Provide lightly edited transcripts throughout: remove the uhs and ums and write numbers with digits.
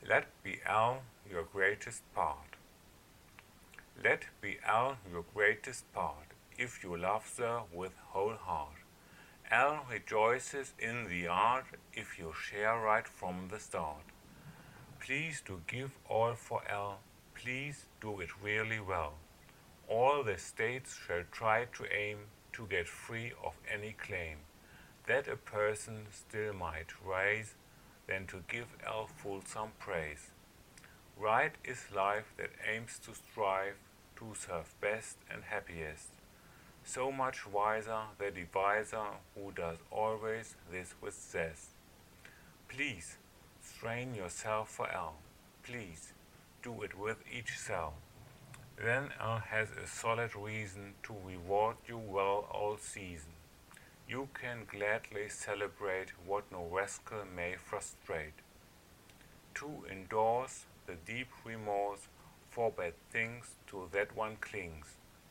Let be L your greatest part. Let be L your greatest part, if you love her with whole heart. L rejoices in the art, if you share right from the start. Please do give all for L, please do it really well. All the states shall try to aim to get free of any claim that a person still might raise, than to give L fulsome praise. Right is life that aims to strive to serve best and happiest. So much wiser the deviser who does always this with zest. Please strain yourself for L. Please do it with each cell. Then L has a solid reason to reward you well all season. You can gladly celebrate what no rascal may frustrate. To endorse the deep remorse for bad things to that one clings.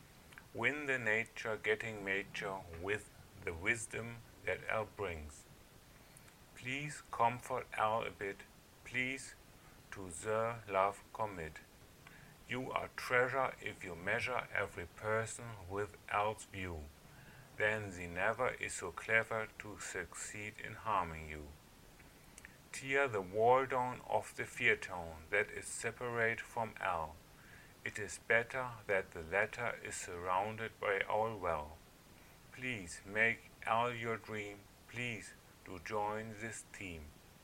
Win the nature getting major with the wisdom that L brings. Please comfort L a bit, please to the love commit. You are treasure if you measure every person with L's view. Then she never is so clever to succeed in harming you. Tear the wall down of the fear tone that is separate from L. It is better that the latter is surrounded by all well. Please make L your dream, please do join this team.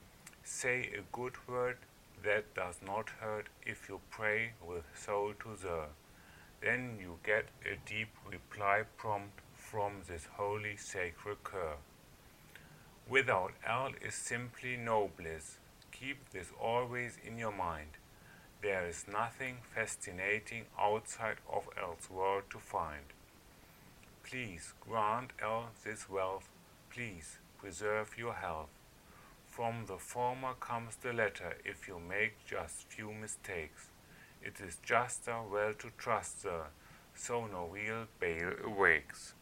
Say a good word that does not hurt if you pray with soul to the. Then you get a deep reply prompt from this holy sacred cur. Without L is simply no bliss. Keep this always in your mind. There is nothing fascinating outside of L's world to find. Please grant L this wealth, please preserve your health. From the former comes the latter if you make just few mistakes. It is juster well to trust her, so no real bale awakes.